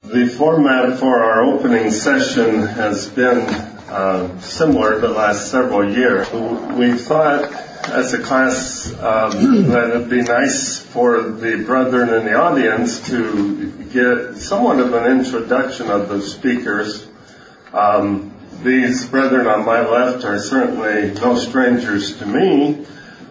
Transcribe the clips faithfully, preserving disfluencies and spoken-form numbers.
The format for our opening session has been uh, similar the last several years. We thought as a class um, that it'd be nice for the brethren in the audience to get somewhat of an introduction of the speakers. Um, these brethren on my left are certainly no strangers to me.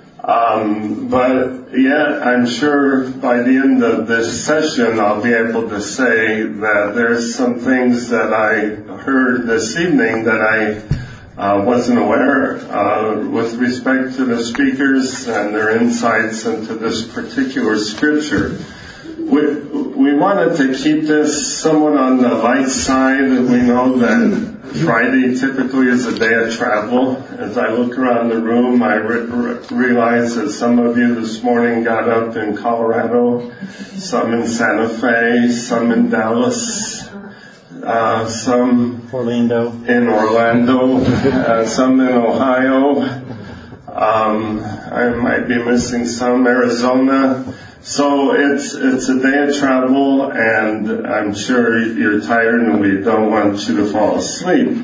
Um, but yet, I'm sure by the end of this session, I'll be able to say that there's some things that I heard this evening that I uh, wasn't aware uh, with respect to the speakers and their insights into this particular scripture. We, we wanted to keep this somewhat on the light side. We know that Friday typically is a day of travel. As I look around the room, I re- re- realize that some of you this morning got up in Colorado, some in Santa Fe, some in Dallas, uh, some Orlando. in Orlando, uh, some in Ohio. Um, I might be missing some, Arizona. So it's it's a day of travel, and I'm sure you're tired and we don't want you to fall asleep.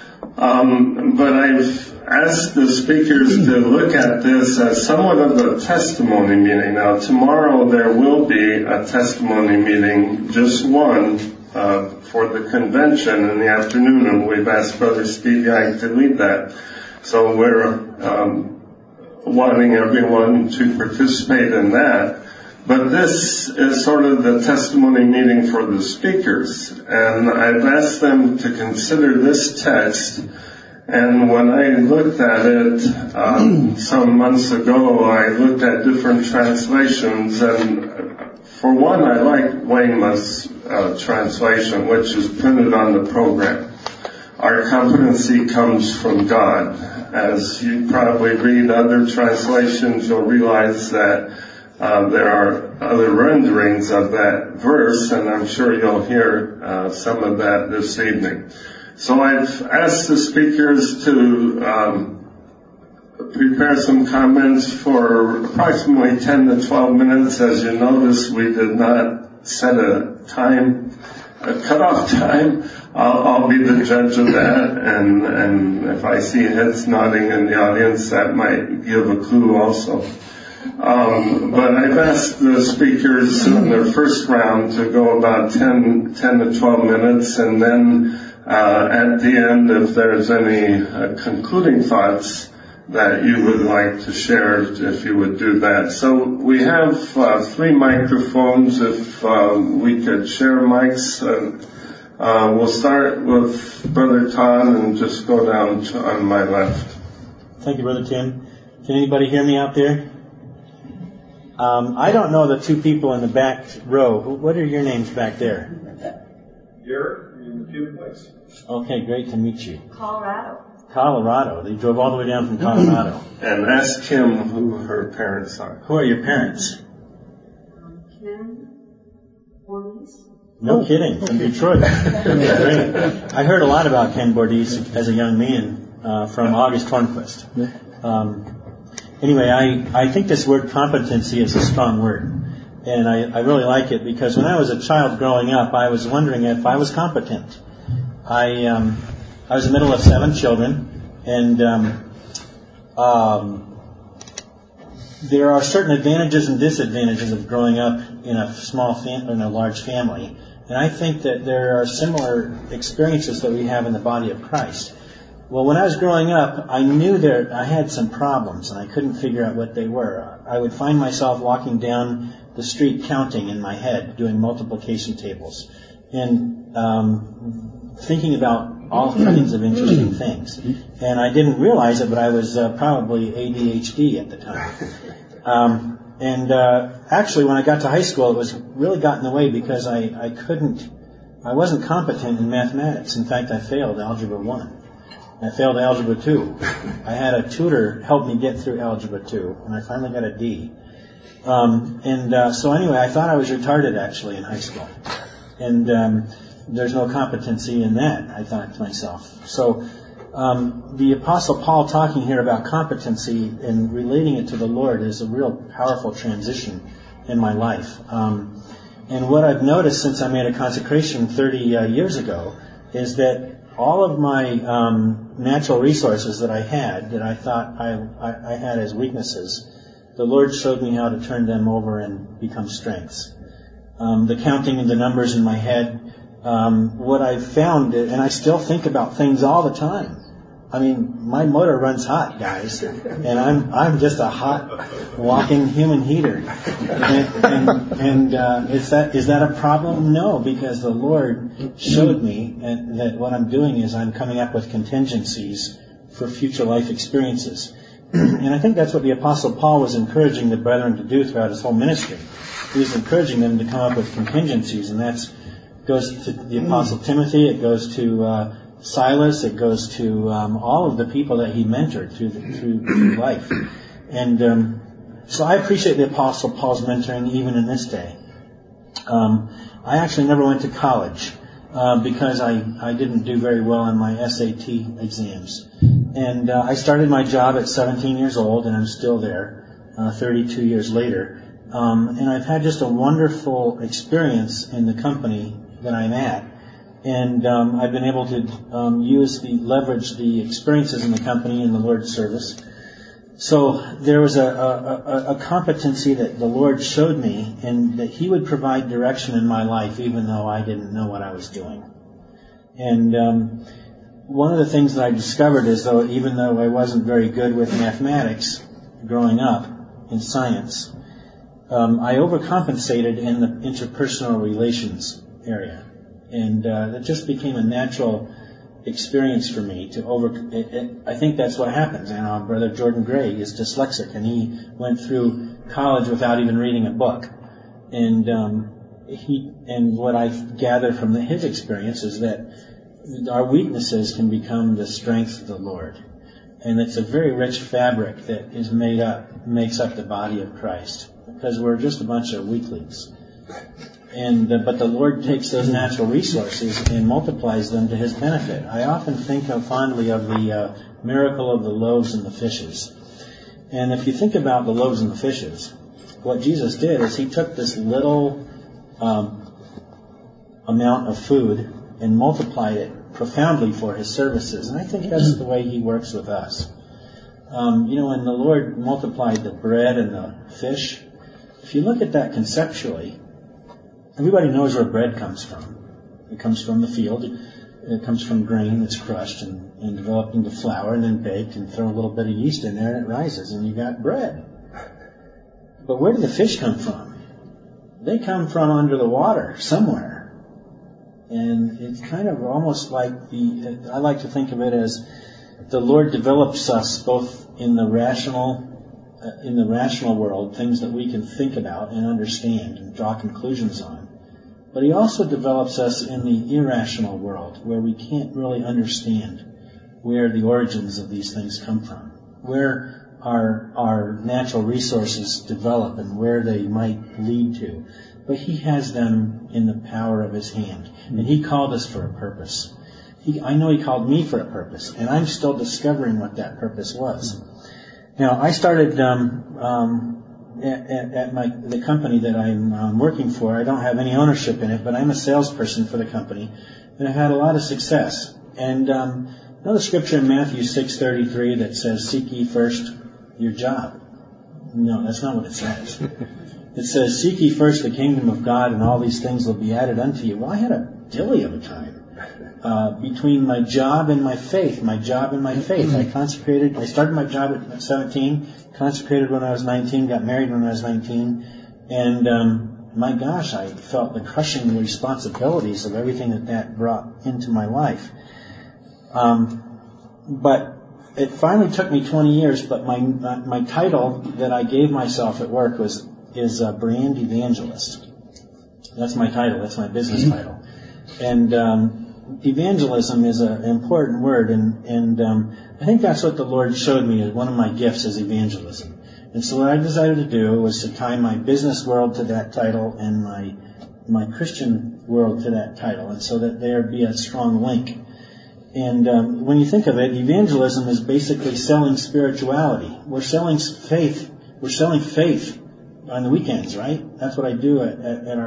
Um, but I've asked the speakers to look at this as somewhat of a testimony meeting. Now, tomorrow there will be a testimony meeting, just one, uh, for the convention in the afternoon, and we've asked Brother Steve Yank to lead that. So we're um, wanting everyone to participate in that. But this is sort of the testimony meeting for the speakers. And I've asked them to consider this text. And when I looked at it um, some months ago, I looked at different translations. And for one, I like Weymouth's uh, translation, which is printed on the program. Our competency comes from God. As you probably read other translations, you'll realize that Uh, there are other renderings of that verse, and I'm sure you'll hear uh, some of that this evening. So I've asked the speakers to um, prepare some comments for approximately ten to twelve minutes. As you notice, we did not set a time, a cutoff time. I'll, I'll be the judge of that, and, and if I see heads nodding in the audience, that might give a clue also. Um, but I've asked the speakers in their first round to go about ten, ten to twelve minutes, and then uh, at the end, if there's any uh, concluding thoughts that you would like to share, if you would do that. So we have uh, three microphones. If um, we could share mics, uh, uh, we'll start with Brother Todd and just go down to, on my left. Thank you, Brother Tim. Can anybody hear me out there? Um, I don't know the two people in the back row. What are your names back there? Garrett and Felix. Okay, great to meet you. Colorado. Colorado. They drove all the way down from Colorado. And ask Kim who her parents are. Who are your parents? Um, Kim Bordes. No oh. kidding, from Detroit. Great. I heard a lot about Ken Bordes as a young man uh, from August Tornquist. Um, Anyway, I, I think this word competency is a strong word. And I, I really like it because when I was a child growing up, I was wondering if I was competent. I um, I was the middle of seven children, and um, um, there are certain advantages and disadvantages of growing up in a small fam- in a large family. And I think that there are similar experiences that we have in the body of Christ. Well, when I was growing up, I knew that I had some problems, and I couldn't figure out what they were. I would find myself walking down the street counting in my head, doing multiplication tables, and um, thinking about all kinds of interesting things. And I didn't realize it, but I was uh, probably A D H D at the time. Um, and uh, actually, when I got to high school, it was really got in the way because I, I couldn't, I wasn't competent in mathematics. In fact, I failed Algebra one. I failed Algebra two. I had a tutor help me get through Algebra two, and I finally got a D. Um, and uh, so anyway, I thought I was retarded, actually, in high school. And um, there's no competency in that, I thought to myself. So um, the Apostle Paul talking here about competency and relating it to the Lord is a real powerful transition in my life. Um, And what I've noticed since I made a consecration thirty uh, years ago is that all of my um, natural resources that I had, that I thought I, I, I had as weaknesses, the Lord showed me how to turn them over and become strengths. Um, the counting of the numbers in my head, um, what I've found, and I still think about things all the time. I mean, my motor runs hot, guys, and I'm I'm just a hot walking human heater. And, and, and uh, is that is that a problem? No, because the Lord showed me that what I'm doing is I'm coming up with contingencies for future life experiences. And I think that's what the Apostle Paul was encouraging the brethren to do throughout his whole ministry. He was encouraging them to come up with contingencies, and that goes to the Apostle Timothy. It goes to uh, Silas. It goes to um, all of the people that he mentored through the, through, through life. And um, so I appreciate the Apostle Paul's mentoring even in this day. Um, I actually never went to college uh, because I, I didn't do very well on my S A T exams. And uh, I started my job at seventeen years old, and I'm still there uh, thirty-two years later. Um, and I've had just a wonderful experience in the company that I'm at. And um, I've been able to um, use the leverage the experiences in the company in the Lord's service. So there was a, a, a competency that the Lord showed me, and that He would provide direction in my life, even though I didn't know what I was doing. And um, one of the things that I discovered is, though, even though I wasn't very good with mathematics growing up in science, um, I overcompensated in the interpersonal relations area. And uh, it just became a natural experience for me to over. It, it, I think that's what happens. And our brother Jordan Gray is dyslexic, and he went through college without even reading a book. And um, he and what I gather from the, his experience is that our weaknesses can become the strength of the Lord, and it's a very rich fabric that is made up makes up the body of Christ, because we're just a bunch of weaklings. And uh, but the Lord takes those natural resources and multiplies them to His benefit. I often think of fondly of the uh, miracle of the loaves and the fishes. And if you think about the loaves and the fishes, what Jesus did is He took this little um, amount of food and multiplied it profoundly for His services. And I think that's the way He works with us. Um, you know, when the Lord multiplied the bread and the fish, if you look at that conceptually, everybody knows where bread comes from. It comes from the field. It comes from grain that's crushed and, and developed into flour and then baked, and throw a little bit of yeast in there and it rises and you got bread. But where do the fish come from? They come from under the water somewhere. And it's kind of almost like the, I like to think of it as the Lord develops us both in the rational uh, in the rational world, things that we can think about and understand and draw conclusions on. But He also develops us in the irrational world, where we can't really understand where the origins of these things come from, where our our natural resources develop and where they might lead to. But He has them in the power of His hand, and He called us for a purpose. He, I know He called me for a purpose, and I'm still discovering what that purpose was. Now, I started um, um, at, at my the company that I'm um, working for. I don't have any ownership in it, but I'm a salesperson for the company, and I've had a lot of success. And um, another scripture in Matthew six thirty-three that says, "Seek ye first your job." No, that's not what it says. It says, "Seek ye first the kingdom of God, and all these things will be added unto you." Well, I had a dilly of a time. Uh, between my job and my faith, my job and my faith. I consecrated, I started my job at seventeen, consecrated when I was nineteen, got married when I was nineteen, and um, my gosh, I felt the crushing responsibilities of everything that that brought into my life. Um, but it finally took me twenty years, but my my title that I gave myself at work was is a brand evangelist. That's my title, that's my business title. And um evangelism is an important word, and, and um, I think that's what the Lord showed me as one of my gifts is evangelism. And so what I decided to do was to tie my business world to that title and my my Christian world to that title, and so that there be a strong link. And um, when you think of it, evangelism is basically selling spirituality. We're selling faith. We're selling faith on the weekends, right? That's what I do at, at, at our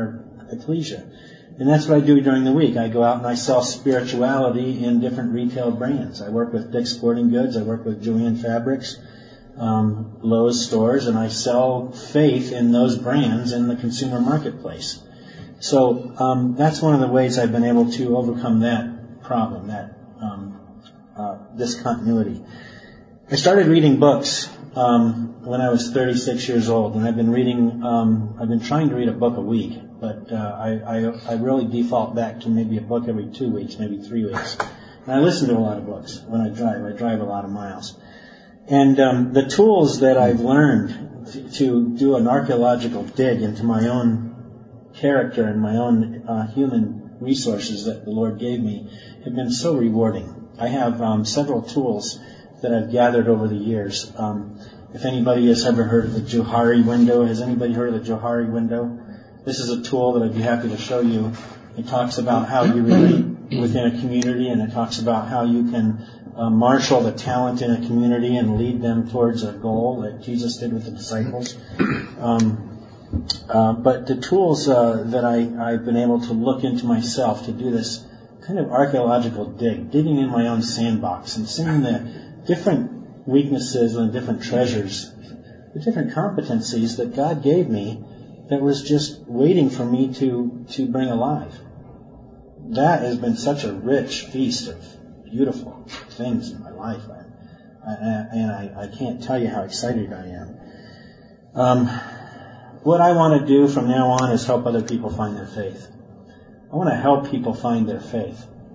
ecclesia. And that's what I do during the week. I go out and I sell spirituality in different retail brands. I work with Dick's Sporting Goods. I work with Joanne Fabrics, um, Lowe's stores, and I sell faith in those brands in the consumer marketplace. So um, that's one of the ways I've been able to overcome that problem, that um, uh, discontinuity. I started reading books um, when I was thirty-six years old, and I've been reading. Um, I've been trying to read a book a week, but uh, I, I I really default back to maybe a book every two weeks, maybe three weeks. And I listen to a lot of books when I drive. I drive a lot of miles, and um, the tools that I've learned to, to do an archaeological dig into my own character and my own uh, human resources that the Lord gave me have been so rewarding. I have um, several tools that I've gathered over the years. Um, if anybody has ever heard of the Johari window, has anybody heard of the Johari window? This is a tool that I'd be happy to show you. It talks about how you relate within a community, and it talks about how you can uh, marshal the talent in a community and lead them towards a goal that Jesus did with the disciples. Um, Uh, but the tools uh, that I, I've been able to look into myself to do this kind of archaeological dig, digging in my own sandbox and seeing the different weaknesses and different treasures, the different competencies that God gave me that was just waiting for me to, to bring alive. That has been such a rich feast of beautiful things in my life. I, I, and I, I can't tell you how excited I am. Um, What I want to do from now on is help other people find their faith. I want to help people find their faith.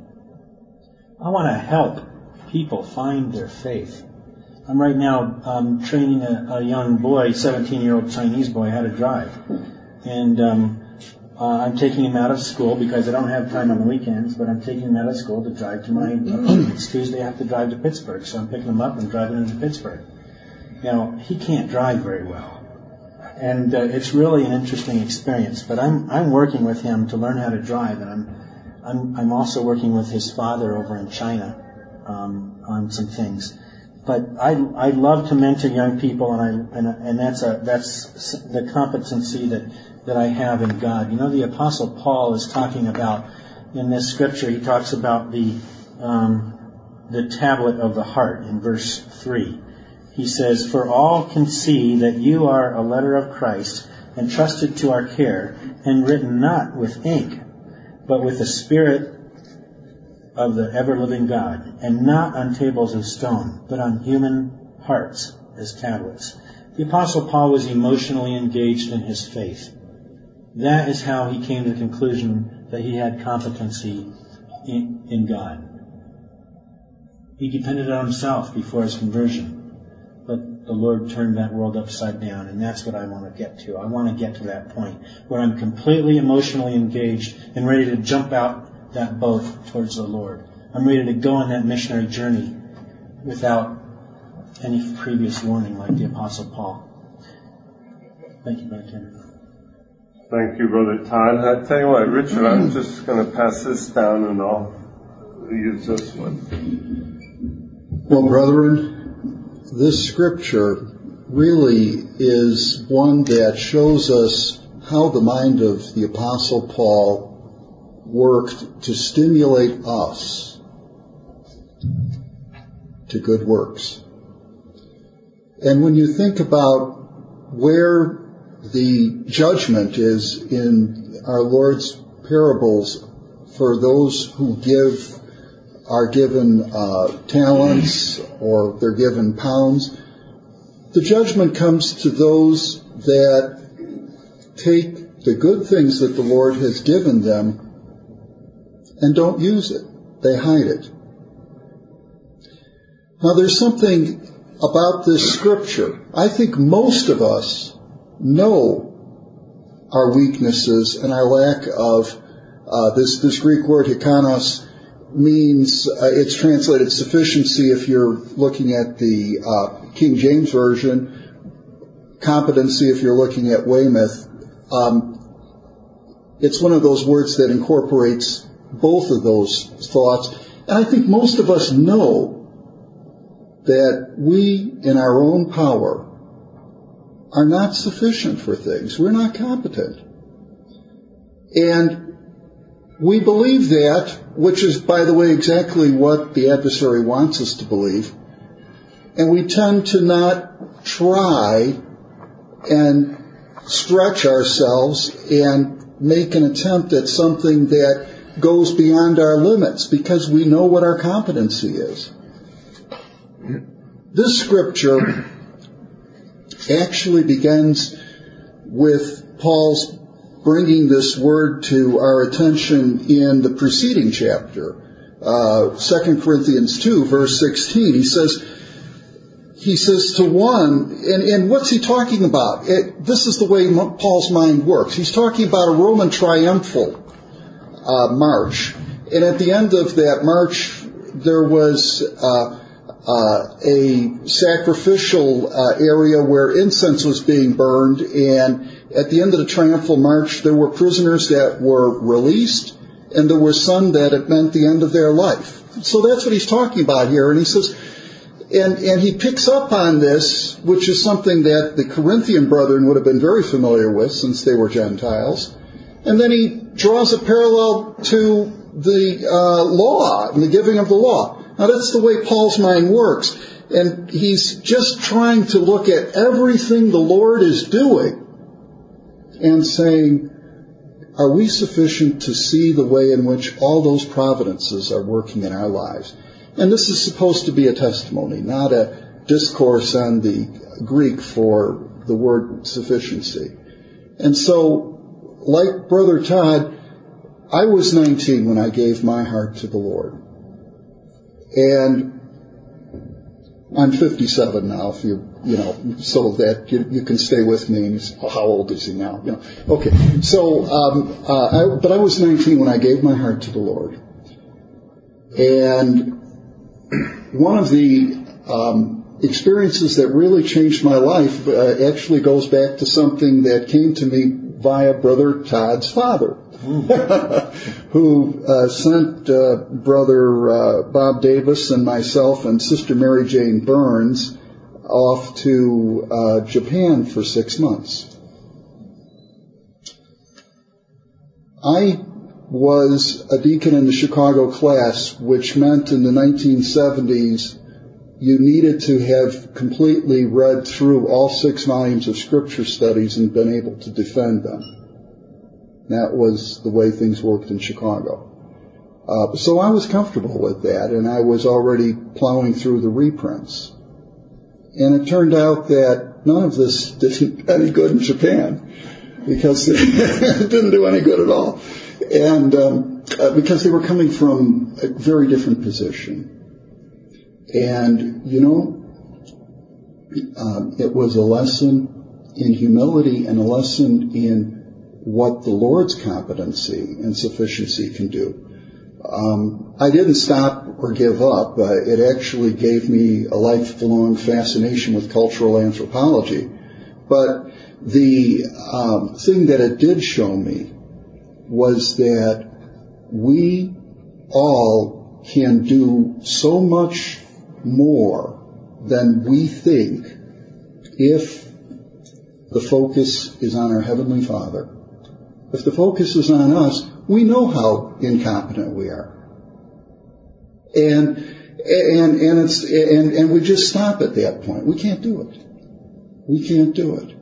I want to help people find their faith. I'm right now um, training a, a young boy, seventeen-year-old Chinese boy, how to drive. And um, uh, I'm taking him out of school because I don't have time on the weekends, but I'm taking him out of school to drive to my appointments. Tuesday I have to drive to Pittsburgh, so I'm picking him up and driving him to Pittsburgh. Now, he can't drive very well. And uh, it's really an interesting experience. But I'm I'm working with him to learn how to drive, and I'm I'm I'm also working with his father over in China um, on some things. But I I love to mentor young people, and I and and that's a that's the competency that that I have in God. You know, the Apostle Paul is talking about in this scripture. He talks about the um, the tablet of the heart in verse three. He says, "For all can see that you are a letter of Christ, entrusted to our care, and written not with ink, but with the Spirit of the ever-living God, and not on tables of stone, but on human hearts as tablets." The Apostle Paul was emotionally engaged in his faith. That is how he came to the conclusion that he had competency in, in God. He depended on himself before his conversion. But the Lord turned that world upside down, and that's what I want to get to. I want to get to that point where I'm completely emotionally engaged and ready to jump out that boat towards the Lord. I'm ready to go on that missionary journey without any previous warning like the Apostle Paul. Thank you, Brother Tim. Thank you, Brother Todd. I tell you what, Richard, I'm just going to pass this down and I'll use this one. Well, brethren, this scripture really is one that shows us how the mind of the Apostle Paul worked to stimulate us to good works. And when you think about where the judgment is in our Lord's parables for those who give are given uh, talents or they're given pounds, the judgment comes to those that take the good things that the Lord has given them and don't use it. They hide it. Now there's something about this scripture. I think most of us know our weaknesses and our lack of uh, this, this Greek word hikanos means, uh, it's translated sufficiency if you're looking at the uh, King James Version, competency if you're looking at Weymouth. Um, it's one of those words that incorporates both of those thoughts. And I think most of us know that we, in our own power, are not sufficient for things. We're not competent. And we believe that, which is, by the way, exactly what the adversary wants us to believe. And we tend to not try and stretch ourselves and make an attempt at something that goes beyond our limits because we know what our competency is. This scripture actually begins with Paul's bringing this word to our attention in the preceding chapter, uh, Second Corinthians two, verse sixteen. He says, he says to one, and, and what's he talking about? It, this is the way Paul's mind works. He's talking about a Roman triumphal uh, march. And at the end of that march, there was uh, uh, a sacrificial uh, area where incense was being burned. And at the end of the triumphal march, there were prisoners that were released, and there were some that it meant the end of their life. So that's what he's talking about here. And he says, And, and he picks up on this, which is something that the Corinthian brethren would have been very familiar with since they were Gentiles. And then he draws a parallel to the uh, law and the giving of the law. Now that's the way Paul's mind works. And he's just trying to look at everything the Lord is doing and saying, are we sufficient to see the way in which all those providences are working in our lives? And this is supposed to be a testimony, not a discourse on the Greek for the word sufficiency. And so, like Brother Todd, I was nineteen when I gave my heart to the Lord. And I'm fifty-seven now, if you, you know, so that you, you can stay with me. And you say, oh, how old is he now? You know, okay. So, um, uh, I, but I was nineteen when I gave my heart to the Lord. And one of the um, experiences that really changed my life uh, actually goes back to something that came to me via Brother Todd's father, who uh, sent uh, Brother uh, Bob Davis and myself and Sister Mary Jane Burns off to uh, Japan for six months. I was a deacon in the Chicago class, which meant in the nineteen seventies you needed to have completely read through all six volumes of scripture studies and been able to defend them. That was the way things worked in Chicago. Uh, so I was comfortable with that, and I was already plowing through the reprints. And it turned out that none of this did any good in Japan, because it didn't do any good at all. And um, uh, because they were coming from a very different position. And, you know, um, it was a lesson in humility and a lesson in what the Lord's competency and sufficiency can do. Um, I didn't stop or give up. Uh, it actually gave me a lifelong fascination with cultural anthropology. But the um, thing that it did show me was that we all can do so much more than we think if the focus is on our Heavenly Father. If the focus is on us, we know how incompetent we are. And and and it's and, and we just stop at that point. We can't do it. We can't do it.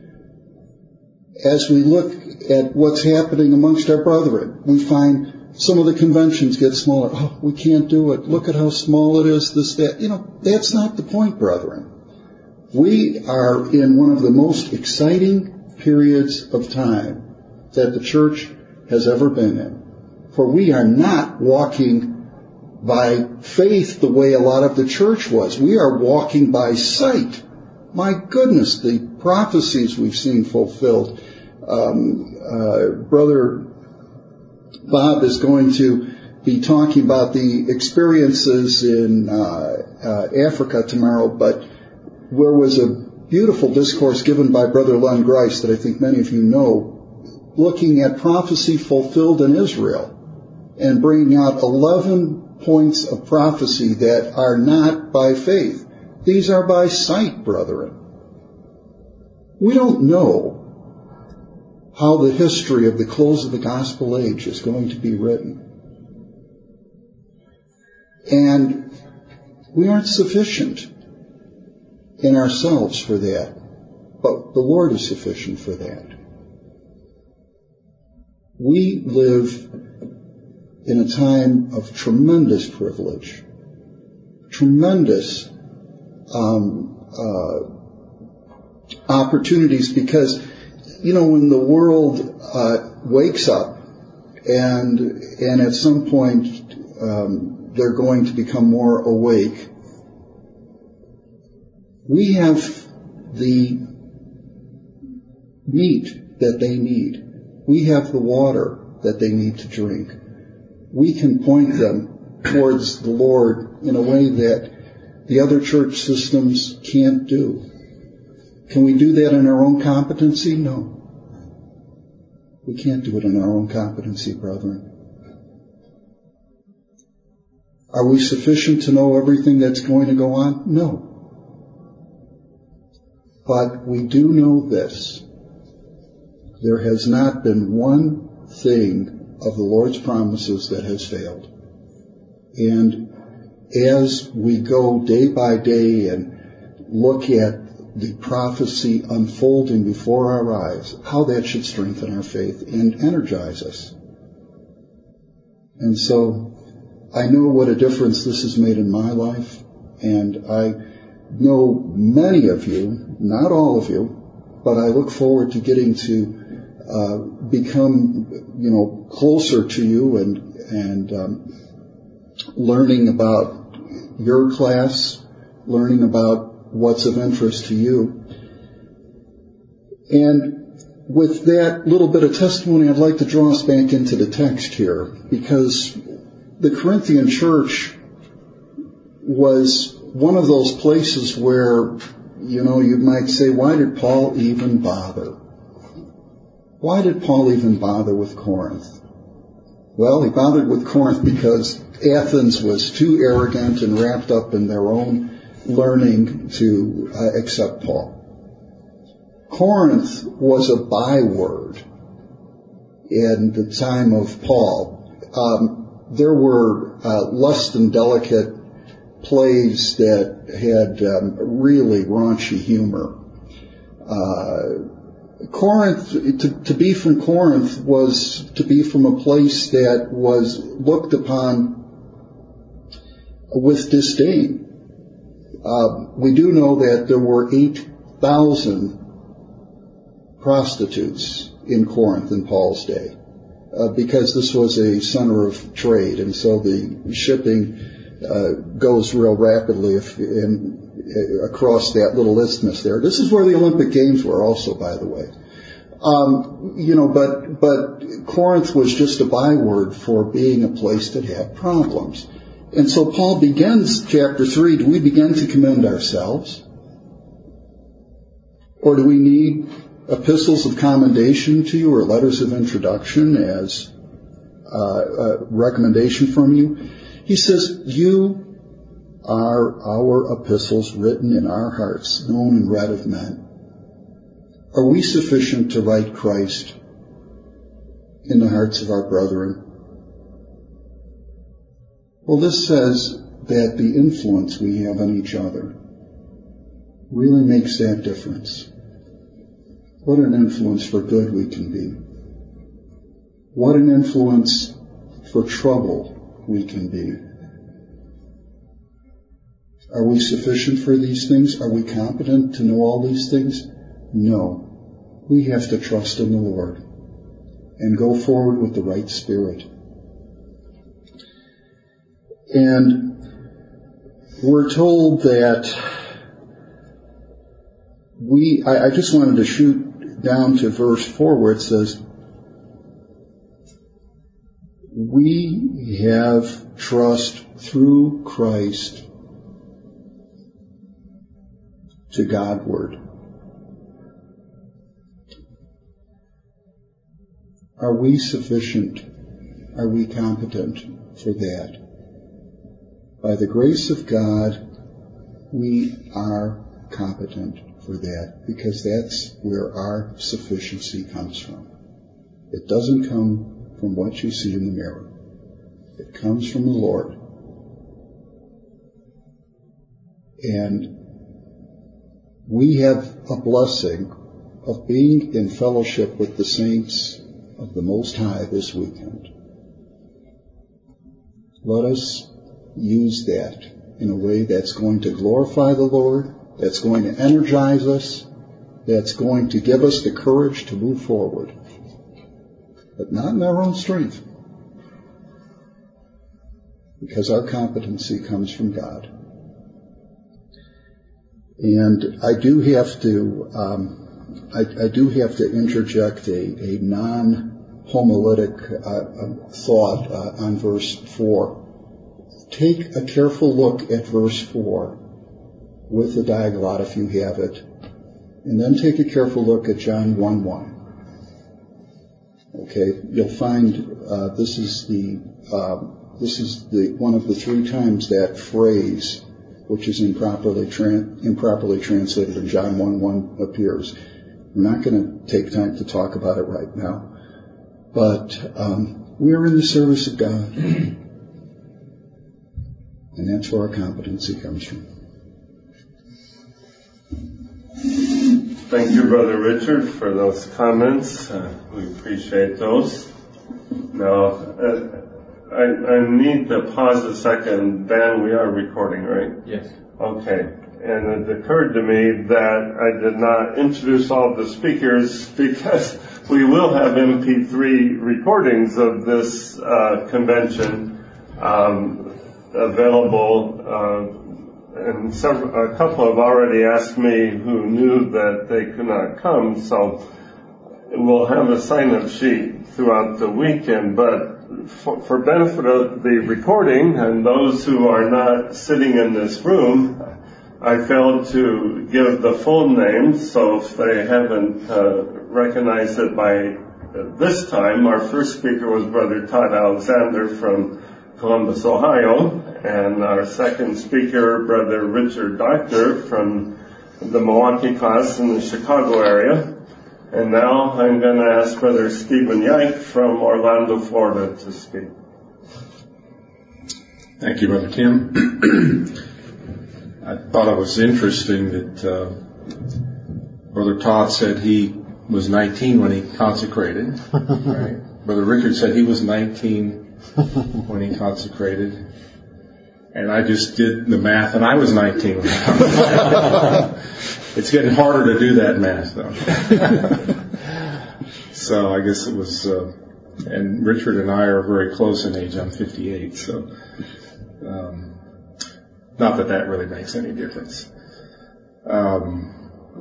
As we look at what's happening amongst our brethren, we find some of the conventions get smaller. Oh, we can't do it. Look at how small it is, this, that. You know, that's not the point, brethren. We are in one of the most exciting periods of time that the church has ever been in. For we are not walking by faith the way a lot of the church was. We are walking by sight. My goodness, the prophecies we've seen fulfilled. Um, uh, Brother Bob is going to be talking about the experiences in uh, uh, Africa tomorrow, but there was a beautiful discourse given by Brother Len Grice that I think many of you know, looking at prophecy fulfilled in Israel and bringing out eleven points of prophecy that are not by faith. These are by sight, brethren. We don't know how the history of the close of the gospel age is going to be written. And we aren't sufficient in ourselves for that, but the Lord is sufficient for that. We live in a time of tremendous privilege, tremendous um, uh, opportunities, because, you know, when the world uh, wakes up and and at some point um, they're going to become more awake, we have the meat that they need. We have the water that they need to drink. We can point them towards the Lord in a way that the other church systems can't do. Can we do that in our own competency? No. We can't do it in our own competency, brethren. Are we sufficient to know everything that's going to go on? No. But we do know this. There has not been one thing of the Lord's promises that has failed. And as we go day by day and look at the prophecy unfolding before our eyes, how that should strengthen our faith and energize us. And so I know what a difference this has made in my life, and I know many of you, not all of you, but I look forward to getting to uh, become, you know, closer to you and and um, learning about your class, learning about what's of interest to you. And with that little bit of testimony, I'd like to draw us back into the text here, because the Corinthian church was one of those places where, you know, you might say, why did Paul even bother? Why did Paul even bother with Corinth? Well, he bothered with Corinth because Athens was too arrogant and wrapped up in their own learning to uh, accept Paul. Corinth was a byword in the time of Paul. Um, there were uh, less than delicate plays that had um, really raunchy humor. Uh, Corinth, to, to be from Corinth was to be from a place that was looked upon with disdain. Uh, we do know that there were eight thousand prostitutes in Corinth in Paul's day, uh, because this was a center of trade, and so the shipping uh, goes real rapidly if, in, across that little isthmus there. This is where the Olympic Games were also, by the way. Um, you know, but but Corinth was just a byword for being a place that had problems. And so Paul begins chapter three, do we begin to commend ourselves? Or do we need epistles of commendation to you or letters of introduction as uh, a recommendation from you? He says, you are our epistles written in our hearts, known and read of men. Are we sufficient to write Christ in the hearts of our brethren? Well, this says that the influence we have on each other really makes that difference. What an influence for good we can be. What an influence for trouble we can be. Are we sufficient for these things? Are we competent to know all these things? No. We have to trust in the Lord and go forward with the right spirit. And we're told that we, I, I just wanted to shoot down to verse four where it says, we have trust through Christ to Godward. Are we sufficient? Are we competent for that? By the grace of God, we are competent for that, because that's where our sufficiency comes from. It doesn't come from what you see in the mirror. It comes from the Lord. And we have a blessing of being in fellowship with the saints of the Most High this weekend. Let us use that in a way that's going to glorify the Lord, that's going to energize us, that's going to give us the courage to move forward. But not in our own strength, because our competency comes from God. And I do have to, um, I, I do have to interject a, a non-homiletic uh, thought uh, on verse four. Take a careful look at verse four with the Diaglott if you have it, and then take a careful look at John one one. Okay, you'll find uh, this is the uh, this is the one of the three times that phrase, which is improperly tran- improperly translated in John one one, appears. I'm not going to take time to talk about it right now, but um, we're in the service of God, and that's where our competency comes from. Thank you, Brother Richard, for those comments. Uh, we appreciate those. Now, uh, I, I need to pause a second. Dan, we are recording, right? Yes. Okay. And it occurred to me that I did not introduce all the speakers because we will have M P three recordings of this uh, convention um, available. Uh, and several, a couple have already asked me who knew that they could not come. So we'll have a sign-up sheet throughout the weekend. But for, for benefit of the recording and those who are not sitting in this room, I failed to give the full names, so if they haven't uh, recognized it by this time, our first speaker was Brother Todd Alexander from Columbus, Ohio, and our second speaker, Brother Richard Doctor from the Milwaukee class in the Chicago area. And now I'm going to ask Brother Stephen Yike from Orlando, Florida to speak. Thank you, Brother Tim. I thought it was interesting that uh, Brother Todd said he was nineteen when he consecrated. Right? Brother Richard said he was nineteen when he consecrated. And I just did the math, and I was nineteen when I consecrated. It's getting harder to do that math, though. So I guess it was, uh, and Richard and I are very close in age. I'm fifty-eight, so... Um, Not that that really makes any difference. Um,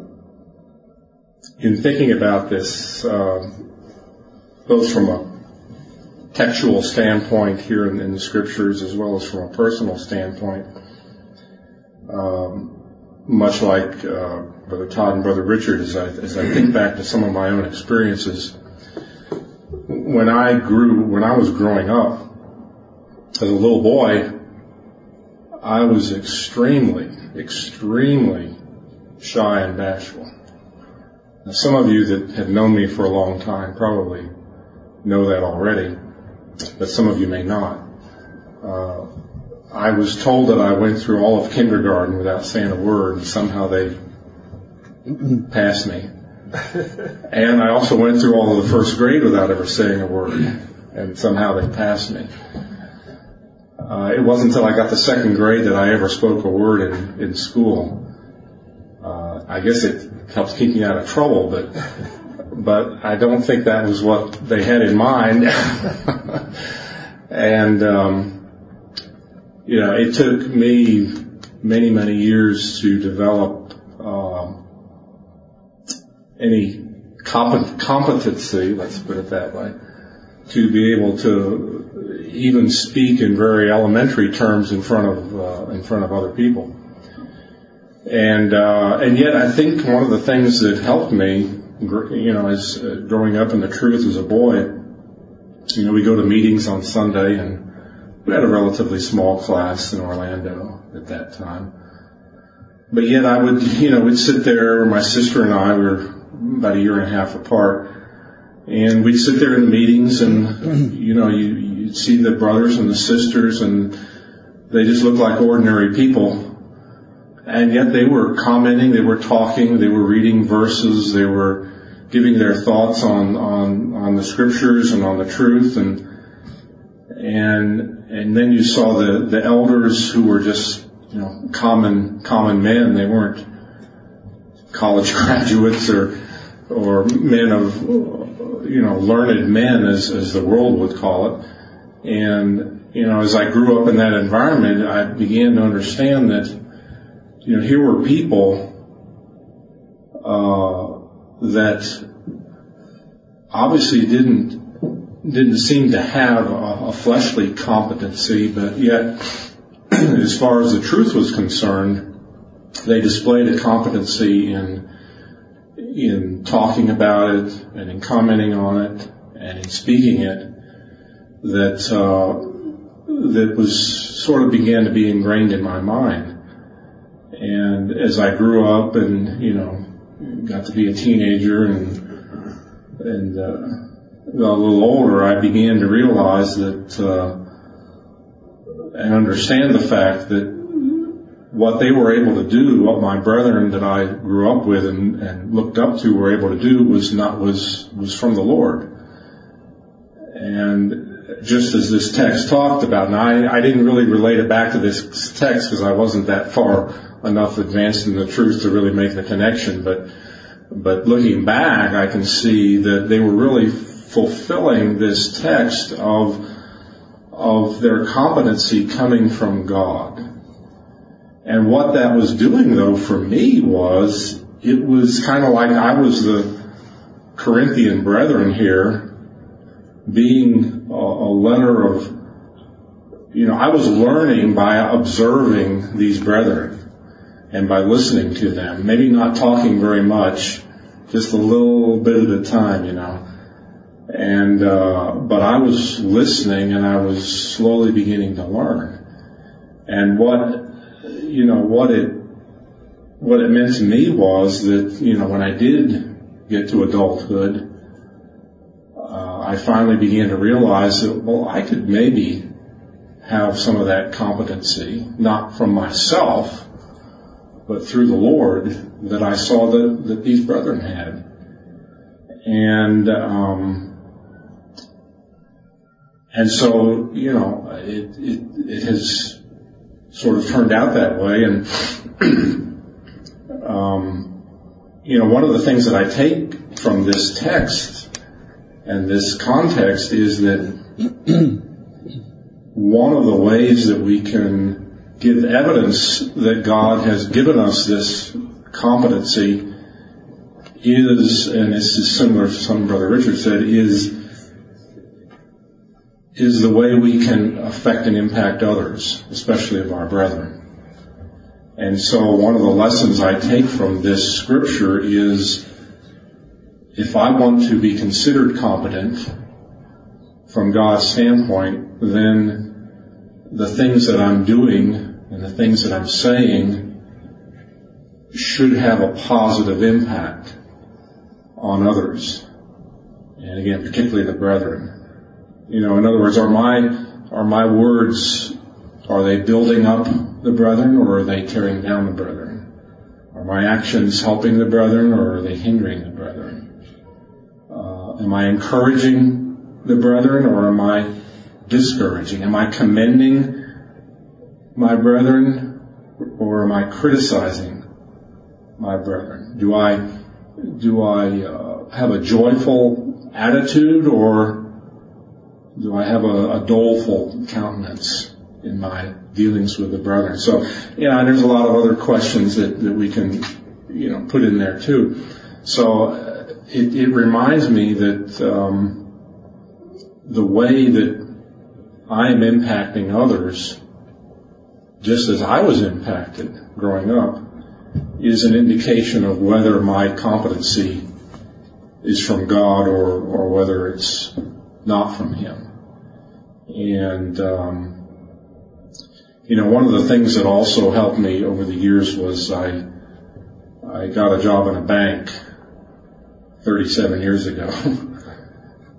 in thinking about this, uh, both from a textual standpoint here in, in the scriptures as well as from a personal standpoint, um, much like uh, Brother Todd and Brother Richard, as I, as I think back to some of my own experiences, when I grew, when I was growing up, as a little boy, I was extremely, extremely shy and bashful. Now, some of you that have known me for a long time probably know that already, but some of you may not. Uh, I was told that I went through all of kindergarten without saying a word, and somehow they passed me. And I also went through all of the first grade without ever saying a word, and somehow they passed me. Uh, it wasn't until I got to second grade that I ever spoke a word in, in school. Uh, I guess it helps keep me out of trouble, but but I don't think that was what they had in mind. And, um, you know, it took me many, many years to develop um, any compet- competency, let's put it that way, to be able to even speak in very elementary terms in front of uh, in front of other people. And uh, and yet I think one of the things that helped me, you know, as uh, growing up in the truth as a boy, you know, we go to meetings on Sunday, and we had a relatively small class in Orlando at that time. But yet I would, you know, we'd sit there, my sister and I, we were about a year and a half apart, And we'd sit there in the meetings and, you know, you, you'd see the brothers and the sisters and they just looked like ordinary people. And yet they were commenting, they were talking, they were reading verses, they were giving their thoughts on, on, on the scriptures and on the truth. And, and, and then you saw the, the elders who were just, you know, common, common men. They weren't college graduates or, or men of, you know, learned men as, as the world would call it. And, you know, as I grew up in that environment, I began to understand that, you know, here were people, uh, that obviously didn't, didn't seem to have a, a fleshly competency, but yet, as far as the truth was concerned, they displayed a competency in, in talking about it and in commenting on it and in speaking it that, uh, that was sort of began to be ingrained in my mind. And as I grew up and, you know, got to be a teenager and, and, uh, got a little older, I began to realize that, uh, and understand the fact that what they were able to do, what my brethren that I grew up with and, and looked up to were able to do was not, was, was from the Lord. And just as this text talked about, and I, I didn't really relate it back to this text because I wasn't that far enough advanced in the truth to really make the connection, but, but looking back, I can see that they were really fulfilling this text of, of their competency coming from God. And what that was doing, though, for me was, it was kind of like I was the Corinthian brethren here, being a, a letter of, you know, I was learning by observing these brethren and by listening to them. Maybe not talking very much, just a little bit at a time, you know. And, uh, but I was listening and I was slowly beginning to learn. And what, you know, what it, what it meant to me was that, you know, when I did get to adulthood, uh, I finally began to realize that, well, I could maybe have some of that competency, not from myself, but through the Lord, that I saw that, that these brethren had. And, um, and so, you know, it, it, it has sort of turned out that way. And, um, you know, one of the things that I take from this text and this context is that one of the ways that we can give evidence that God has given us this competency is, and this is similar to something Brother Richard said, is is the way we can affect and impact others, especially of our brethren. And so one of the lessons I take from this scripture is, if I want to be considered competent from God's standpoint, then the things that I'm doing and the things that I'm saying should have a positive impact on others. And again, particularly the brethren. You know, in other words, are my, are my words, are they building up the brethren or are they tearing down the brethren? Are my actions helping the brethren or are they hindering the brethren? Uh, am I encouraging the brethren or am I discouraging? Am I commending my brethren or am I criticizing my brethren? Do I, do I uh, have a joyful attitude or do I have a, a doleful countenance in my dealings with the brethren? So, you know, there's a lot of other questions that, that we can, you know, put in there too. So uh, it, it reminds me that um, the way that I am impacting others, just as I was impacted growing up, is an indication of whether my competency is from God or, or whether it's not from Him. And, um, you know, one of the things that also helped me over the years was I, I got a job in a bank thirty-seven years ago.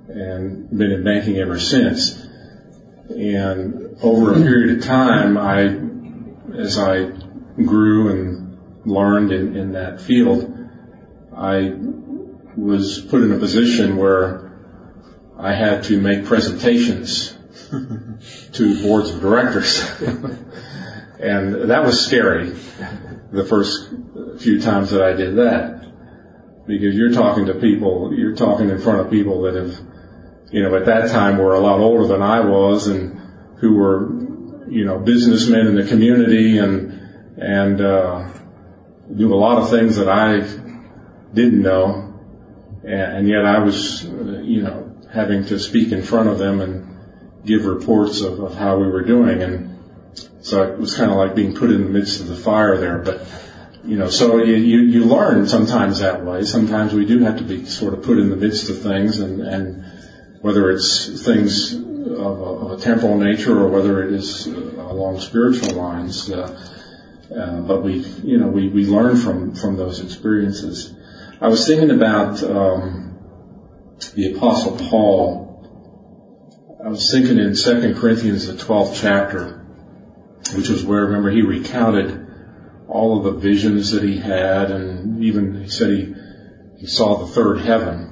and been in banking ever since. And over a period of time, I, as I grew and learned in, in that field, I was put in a position where I had to make presentations to boards of directors. And that was scary the first few times that I did that. Because you're talking to people, you're talking in front of people that have, you know, at that time were a lot older than I was, and who were, you know, businessmen in the community, and and uh, do a lot of things that I didn't know, and, and yet I was, uh, you know, having to speak in front of them and give reports of, of how we were doing, and so it was kind of like being put in the midst of the fire there. But you know, so you, you, you learn sometimes that way. Sometimes we do have to be sort of put in the midst of things, and, and whether it's things of a, of a temporal nature or whether it is uh, along spiritual lines. Uh, uh, but we, you know, we, we learn from, from those experiences. I was thinking about um, the Apostle Paul. I was thinking in Second Corinthians, the twelfth chapter, which was where, remember, he recounted all of the visions that he had, and even he said he he saw the third heaven,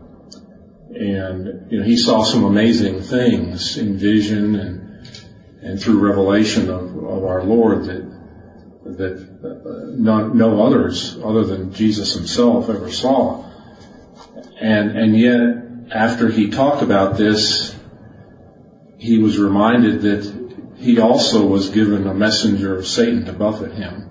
and you know he saw some amazing things in vision and and through revelation of, of our Lord that that uh, none, no others other than Jesus himself ever saw, and and yet after he talked about this, he was reminded that he also was given a messenger of Satan to buffet him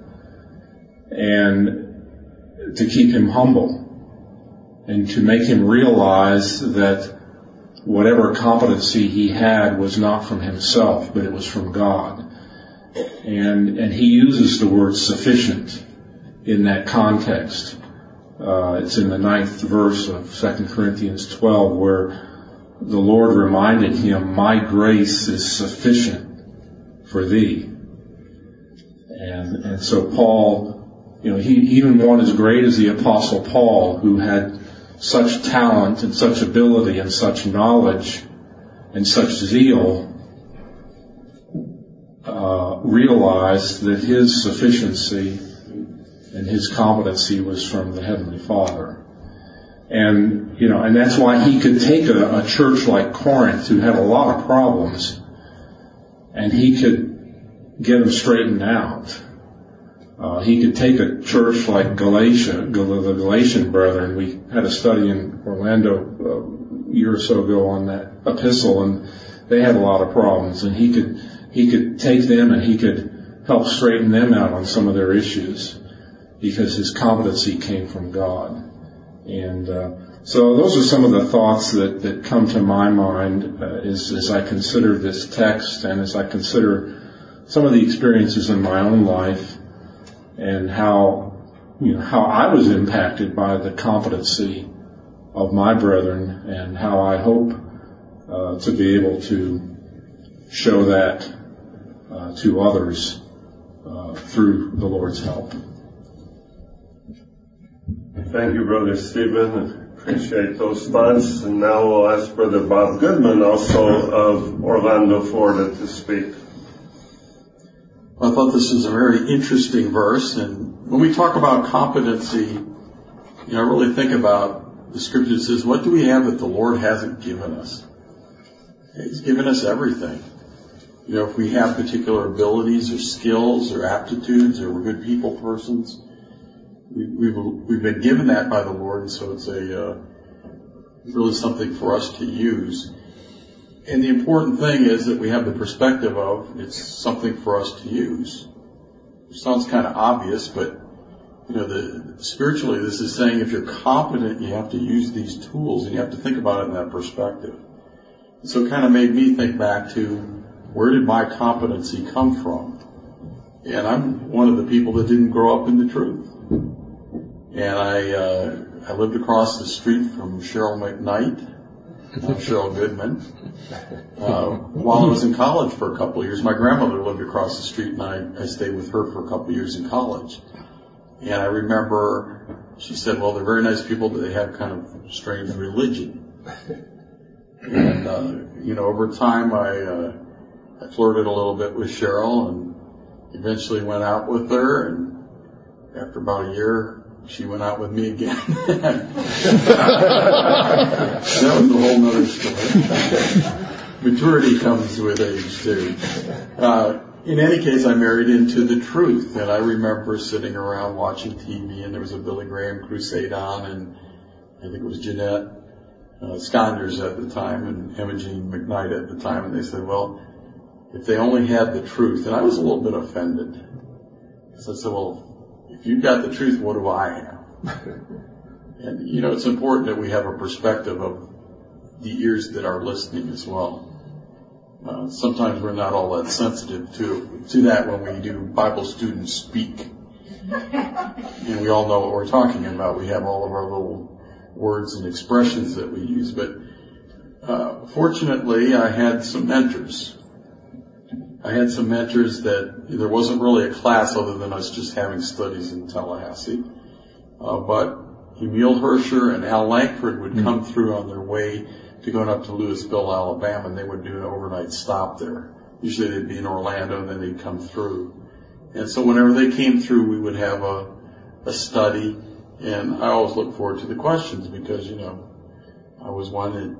and to keep him humble and to make him realize that whatever competency he had was not from himself, but it was from God. And and he uses the word sufficient in that context. Uh, it's in the ninth verse of Second Corinthians twelve, where the Lord reminded him, "My grace is sufficient for thee." And and so Paul, you know, he even one as great as the Apostle Paul, who had such talent and such ability and such knowledge and such zeal, uh, realized that his sufficiency and his competency was from the Heavenly Father. And, you know, and that's why he could take a, a church like Corinth, who had a lot of problems, and he could get them straightened out. Uh, he could take a church like Galatia, the Galatian brethren. We had a study in Orlando a year or so ago on that epistle, and they had a lot of problems, and he could, he could take them and he could help straighten them out on some of their issues, because his competency came from God. And uh, so those are some of the thoughts that, that come to my mind uh, as, as I consider this text, and as I consider some of the experiences in my own life, and how, you know, how I was impacted by the competency of my brethren, and how I hope uh, to be able to show that uh, to others uh, through the Lord's help. Thank you, Brother Stephen. Appreciate those thoughts. And now we'll ask Brother Bob Goodman, also of Orlando, Florida, to speak. I thought this was a very interesting verse. And when we talk about competency, you know, I really think about the scripture that says, what do we have that the Lord hasn't given us? He's given us everything. You know, if we have particular abilities or skills or aptitudes, or we're good people persons, We, we've, we've been given that by the Lord, and so it's a uh, really something for us to use. And the important thing is that we have the perspective of it's something for us to use. It sounds kind of obvious, but you know, the, spiritually, this is saying if you're competent, you have to use these tools, and you have to think about it in that perspective. And so it kind of made me think back to where did my competency come from? And I'm one of the people that didn't grow up in the truth. And I uh, I lived across the street from Cheryl McKnight, uh, Cheryl Goodman. Uh, while I was in college for a couple of years, my grandmother lived across the street, and I, I stayed with her for a couple of years in college. And I remember she said, well, they're very nice people, but they have kind of strange religion. And, uh, you know, over time I, uh, I flirted a little bit with Cheryl and eventually went out with her, and after about a year, she went out with me again. That was a whole nother story. Maturity comes with age too. Uh, in any case, I married into the truth, and I remember sitting around watching T V, and there was a Billy Graham crusade on, and I think it was Jeanette uh, Sconders at the time and Imogene McKnight at the time, and they said, well, if they only had the truth. And I was a little bit offended. So I said, well, if you've got the truth, what do I have? And, you know, it's important that we have a perspective of the ears that are listening as well. Uh, sometimes we're not all that sensitive to to that when we do Bible students speak. And we all know what we're talking about. We have all of our little words and expressions that we use. But uh, fortunately, I had some mentors. I had some mentors that there wasn't really a class other than us just having studies in Tallahassee. Uh, but Emil Herscher and Al Langford would come through on their way to going up to Louisville, Alabama, and they would do an overnight stop there. Usually they'd be in Orlando and then they'd come through. And so whenever they came through, we would have a, a study, and I always look forward to the questions because, you know, I was one that,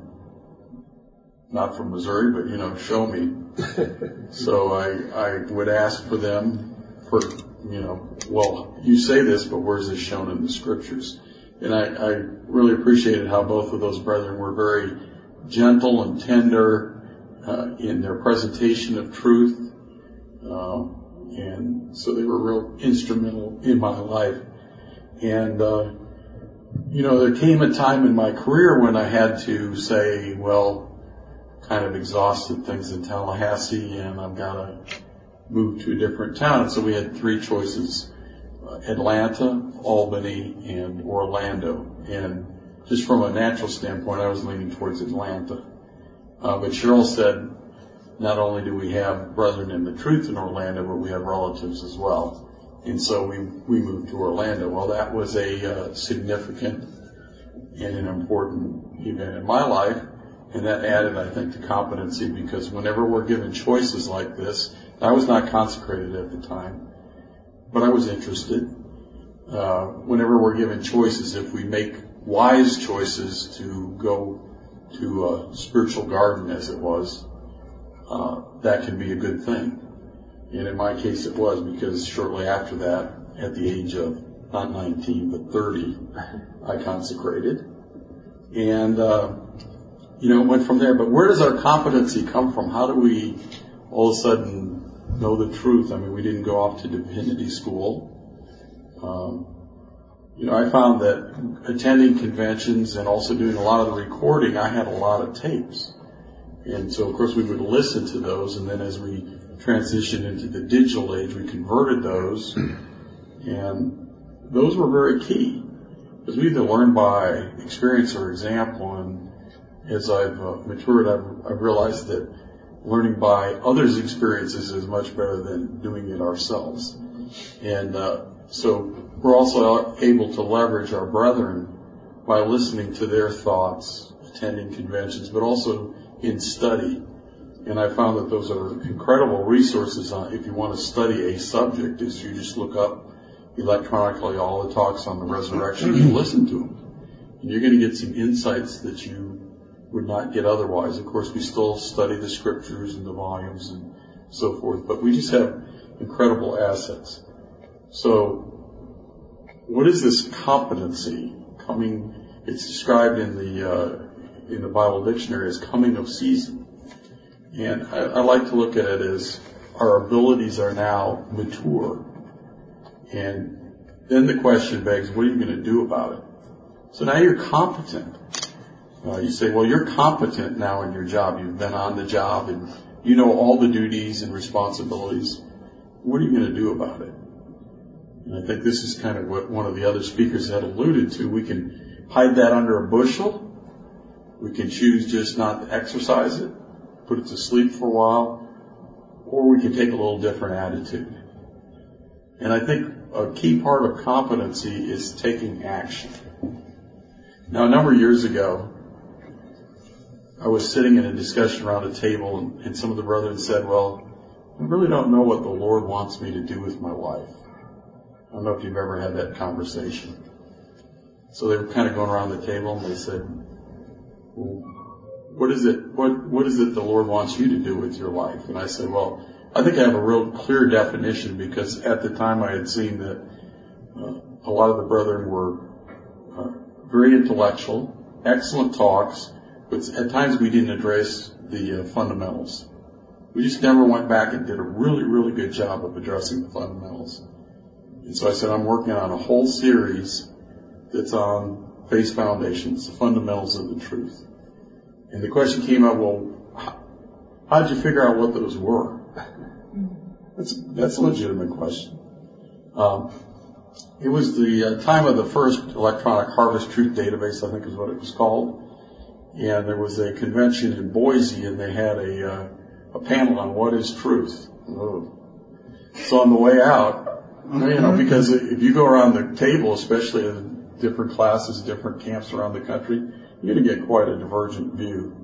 not from Missouri, but, you know, show me. So I, I would ask for them for, you know, well, you say this, but where's this shown in the scriptures? And I, I really appreciated how both of those brethren were very gentle and tender uh, in their presentation of truth. Uh, and so they were real instrumental in my life. And, uh, you know, there came a time in my career when I had to say, well, kind of exhausted things in Tallahassee, and I've got to move to a different town. And so we had three choices. Atlanta, Albany, and Orlando. And just from a natural standpoint, I was leaning towards Atlanta. Uh, but Cheryl said, not only do we have brethren in the truth in Orlando, but we have relatives as well. And so we, we moved to Orlando. Well, that was a uh, significant and an important event in my life. And that added, I think, to competency, because whenever we're given choices like this, I was not consecrated at the time, but I was interested. Uh, whenever we're given choices, if we make wise choices to go to a spiritual garden, as it was, uh, that can be a good thing. And in my case it was, because shortly after that, at the age of not nineteen, but thirty, I consecrated. And, uh, you know, went from there. But where does our competency come from? How do we all of a sudden know the truth? I mean, we didn't go off to divinity school. Um, you know, I found that attending conventions and also doing a lot of the recording, I had a lot of tapes. And so, of course, we would listen to those, and then as we transitioned into the digital age, we converted those. And those were very key, because we either learn by experience or example. And as I've uh, matured, I've, I've realized that learning by others' experiences is much better than doing it ourselves. And uh, so we're also able to leverage our brethren by listening to their thoughts, attending conventions, but also in study. And I found that those are incredible resources on, if you want to study a subject, is you just look up electronically all the talks on the resurrection, you listen to them. And you're going to get some insights that you would not get otherwise. Of course, we still study the scriptures and the volumes and so forth, but we just have incredible assets. So what is this competency coming? It's described in the uh, in the Bible dictionary as coming of season. And I, I like to look at it as our abilities are now mature. And then the question begs, what are you going to do about it? So now you're competent. Uh, you say, well, you're competent now in your job. You've been on the job and you know all the duties and responsibilities. What are you going to do about it? And I think this is kind of what one of the other speakers had alluded to. We can hide that under a bushel. We can choose just not to exercise it, put it to sleep for a while, or we can take a little different attitude. And I think a key part of competency is taking action. Now, a number of years ago, I was sitting in a discussion around a table, and, and some of the brethren said, well, I really don't know what the Lord wants me to do with my wife. I don't know if you've ever had that conversation. So they were kind of going around the table, and they said, well, what is it, what, what is it the Lord wants you to do with your life? And I said, well, I think I have a real clear definition, because at the time I had seen that uh, a lot of the brethren were uh, very intellectual, excellent talks, but at times we didn't address the uh, fundamentals. We just never went back and did a really, really good job of addressing the fundamentals. And so I said, I'm working on a whole series that's on faith foundations, the fundamentals of the truth. And the question came up, well, how did you figure out what those were? That's, that's a legitimate question. Um, it was the uh, time of the first electronic Harvest Truth Database, I think is what it was called. And there was a convention in Boise, and they had a, uh, a panel on what is truth. Oh. So on the way out, you know, because if you go around the table, especially in different classes, different camps around the country, you're going to get quite a divergent view.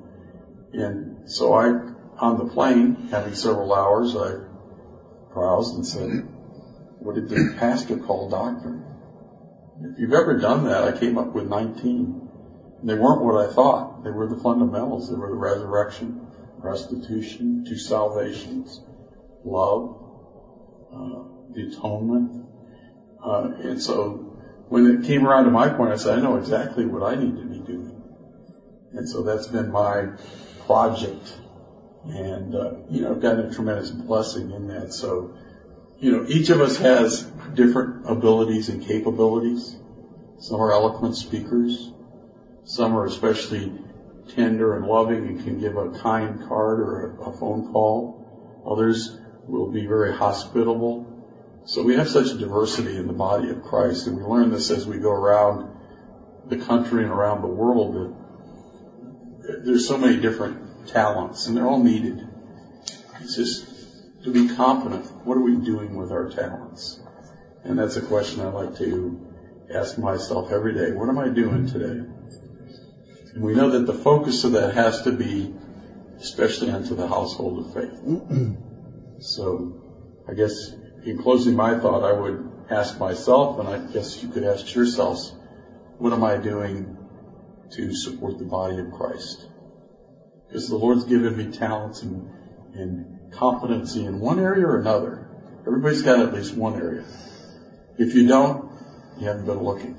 And so I, on the plane, having several hours, I browsed and said, what did the pastor call doctrine? If you've ever done that, I came up with nineteen. And they weren't what I thought. They were the fundamentals. They were the resurrection, restitution, two salvations, love, uh, the atonement. Uh, and so when it came around to my point, I said, I know exactly what I need to be doing. And so that's been my project. And, uh, you know, I've gotten a tremendous blessing in that. So, you know, each of us has different abilities and capabilities. Some are eloquent speakers. Some are especially tender and loving and can give a kind card or a, a phone call. Others will be very hospitable. So we have such a diversity in the body of Christ, and we learn this as we go around the country and around the world, that there's so many different talents, and they're all needed. It's just to be competent. What are we doing with our talents? And that's a question I like to ask myself every day. What am I doing today? And we know that the focus of that has to be especially unto the household of faith. So I guess in closing my thought, I would ask myself, and I guess you could ask yourselves, what am I doing to support the body of Christ? Because the Lord's given me talents and, and competency in one area or another. Everybody's got at least one area. If you don't, you haven't been looking.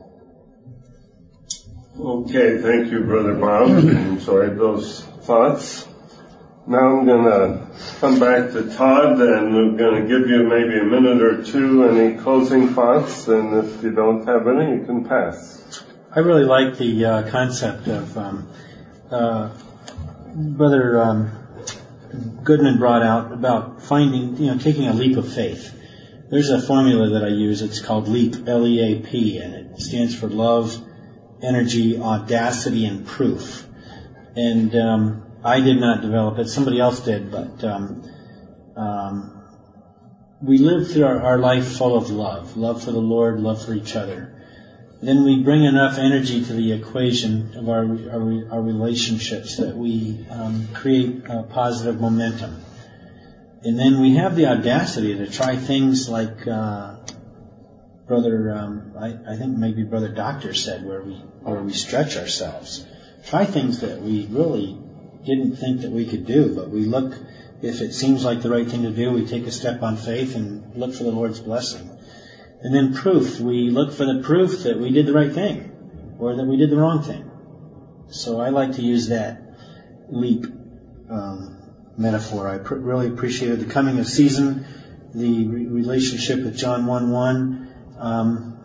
Okay, thank you, Brother Bob. Enjoyed those thoughts. Now I'm going to come back to Todd, and I'm going to give you maybe a minute or two, any closing thoughts, and if you don't have any, you can pass. I really like the uh, concept of um, uh, Brother um, Goodman brought out about finding, you know, taking a leap of faith. There's a formula that I use. It's called LEAP, L E A P, and it stands for love, energy, audacity, and proof. And um, I did not develop it. Somebody else did, but um, um, we live through our, our life full of love, love for the Lord, love for each other. Then we bring enough energy to the equation of our our, our relationships that we um, create a positive momentum. And then we have the audacity to try things like uh, Brother, um, I, I think maybe Brother Doctor said, where we where we stretch ourselves. Try things that we really didn't think that we could do, but we look, if it seems like the right thing to do, we take a step on faith and look for the Lord's blessing. And then proof, we look for the proof that we did the right thing, or that we did the wrong thing. So I like to use that leap um, metaphor. I pr- really appreciated the coming of season, the re- relationship with John one one, um,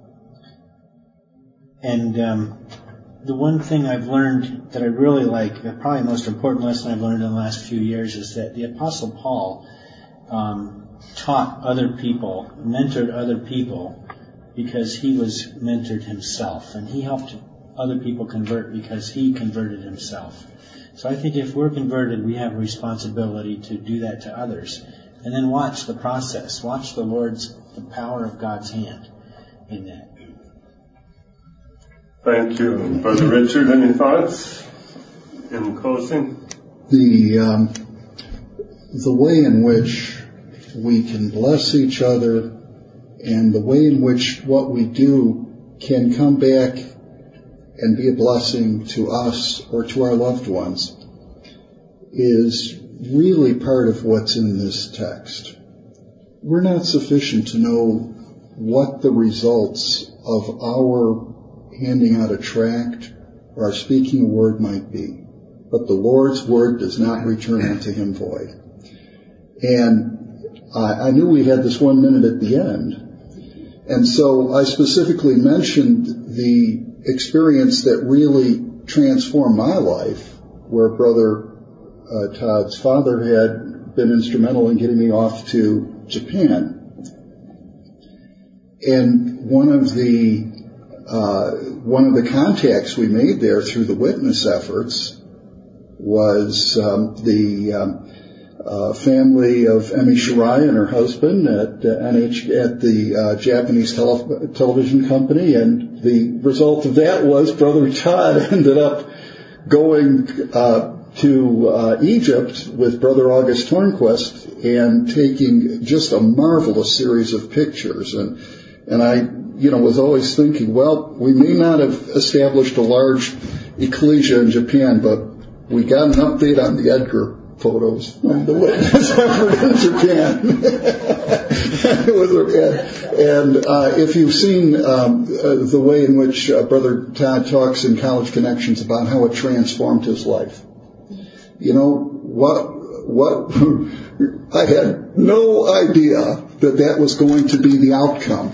and um, the one thing I've learned that I really like, probably the most important lesson I've learned in the last few years, is that the Apostle Paul um, taught other people, mentored other people, because he was mentored himself, and he helped other people convert because he converted himself. So I think if we're converted, we have a responsibility to do that to others, and then watch the process, watch the Lord's, the power of God's hand in that. Thank you. Brother Richard, any thoughts? in closing? The, um, the way in which we can bless each other and the way in which what we do can come back and be a blessing to us or to our loved ones is really part of what's in this text. We're not sufficient to know what the results of our handing out a tract or our speaking a word might be, but the Lord's word does not return unto him void. And I, I knew we had this one minute at the end. And so I specifically mentioned the experience that really transformed my life, where Brother uh, Todd's father had been instrumental in getting me off to Japan. And one of the uh, one of the contacts we made there through the witness efforts was um, the um, Uh, family of Emi Shirai and her husband at uh, N H at the uh, Japanese tele- television company, and the result of that was Brother Todd ended up going uh, to uh, Egypt with Brother August Tornquist and taking just a marvelous series of pictures. And and I, you know, was always thinking, well, we may not have established a large ecclesia in Japan, but we got an update on the Edgar photos from the witness effort in Japan. It was a, and uh, if you've seen um, uh, the way in which uh, Brother Todd talks in College Connections about how it transformed his life, you know, what, what, I had no idea that that was going to be the outcome.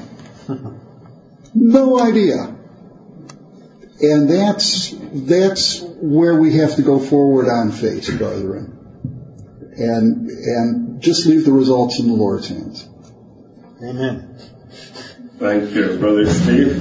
No idea. And that's, that's where we have to go forward on faith, brethren. And and just leave the results in the Lord's hands. Amen. Thank you, Brother Steve.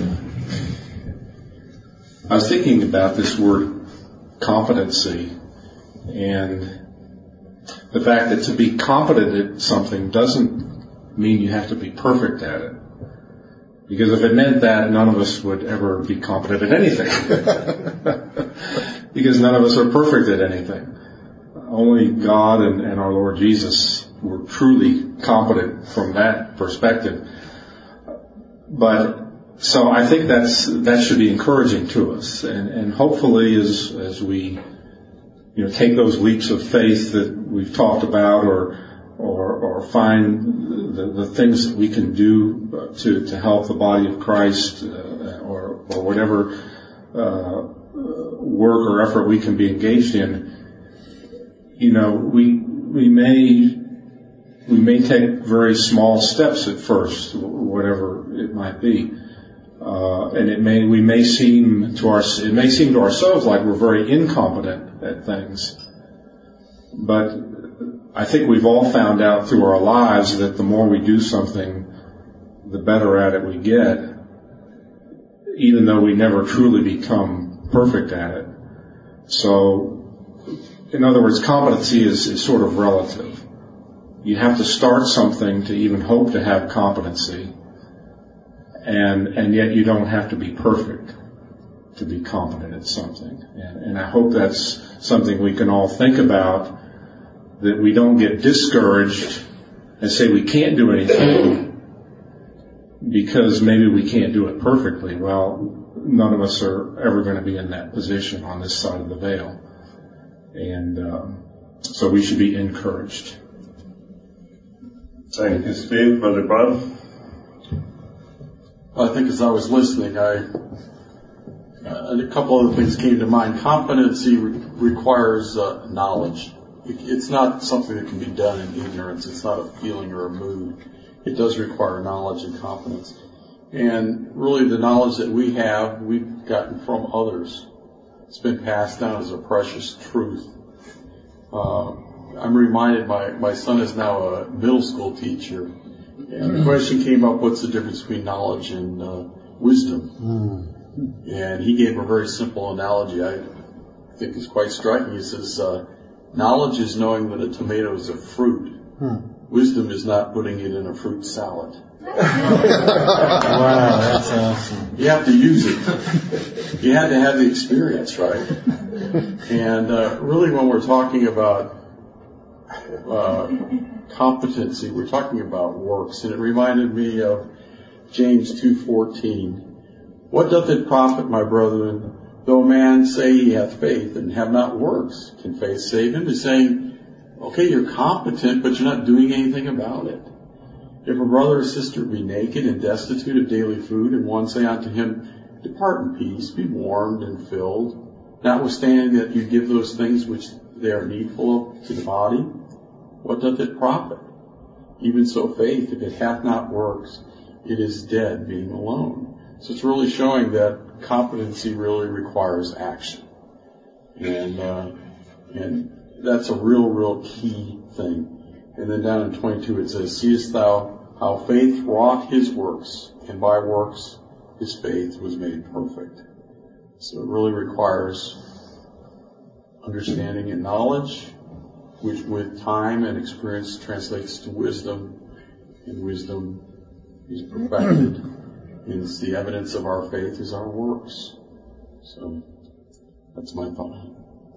I was thinking about this word competency and the fact that to be competent at something doesn't mean you have to be perfect at it. Because if it meant that, none of us would ever be competent at anything. Because none of us are perfect at anything. Only God and, and our Lord Jesus were truly competent from that perspective. But so I think that's that should be encouraging to us, and, and hopefully as as we you know take those leaps of faith that we've talked about, or or, or find the, the things that we can do to to help the body of Christ, uh, or or whatever uh, work or effort we can be engaged in. You know, we we may we may take very small steps at first, whatever it might be, uh, and it may we may seem to our it may seem to ourselves like we're very incompetent at things, but I think we've all found out through our lives that the more we do something, the better at it we get, even though we never truly become perfect at it. So. In other words, competency is, is sort of relative. You have to start something to even hope to have competency, and and yet you don't have to be perfect to be competent at something. And, and I hope that's something we can all think about, that we don't get discouraged and say we can't do anything because maybe we can't do it perfectly. Well, none of us are ever going to be in that position on this side of the veil. And um, so we should be encouraged. Thank you, Steve. Brother Bob? I think as I was listening, I uh, a couple other things came to mind. Competency re- requires uh, knowledge. It, it's not something that can be done in ignorance. It's not a feeling or a mood. It does require knowledge and competence. And really the knowledge that we have, we've gotten from others. It's been passed down as a precious truth. Uh, I'm reminded my, my son is now a middle school teacher, and the question came up, what's the difference between knowledge and uh, wisdom? Mm. And he gave a very simple analogy I think is quite striking. He says, uh, knowledge is knowing that a tomato is a fruit. Hmm. Wisdom is not putting it in a fruit salad. Wow, that's awesome. You have to use it. You had to have the experience, right? And uh, really when we're talking about uh, competency, we're talking about works. And it reminded me of James two fourteen. What doth it profit, my brethren, though a man say he hath faith and have not works? Can faith save him? He's saying, okay, you're competent, but you're not doing anything about it. If a brother or sister be naked and destitute of daily food, and one say unto him, depart in peace, be warmed and filled, notwithstanding that you give those things which they are needful to the body, what doth it profit? Even so faith, if it hath not works, it is dead, being alone. So it's really showing that competency really requires action. And, uh, and that's a real, real key thing. And then down in twenty-two it says, seest thou how faith wrought his works, and by works his faith was made perfect. So it really requires understanding and knowledge, which with time and experience translates to wisdom, and wisdom is perfected. And it's the evidence of our faith is our works. So that's my thought.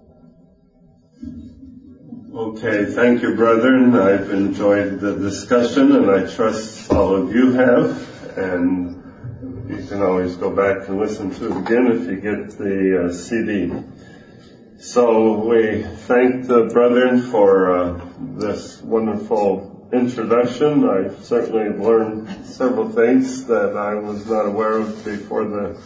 Okay, thank you, brethren. I've enjoyed the discussion, and I trust all of you have. And you can always go back and listen to it again if you get the uh, C D. So we thank the brethren for uh, this wonderful introduction. I certainly learned several things that I was not aware of before the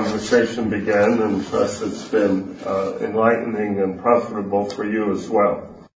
conversation began, and trust it's been uh, enlightening and profitable for you as well.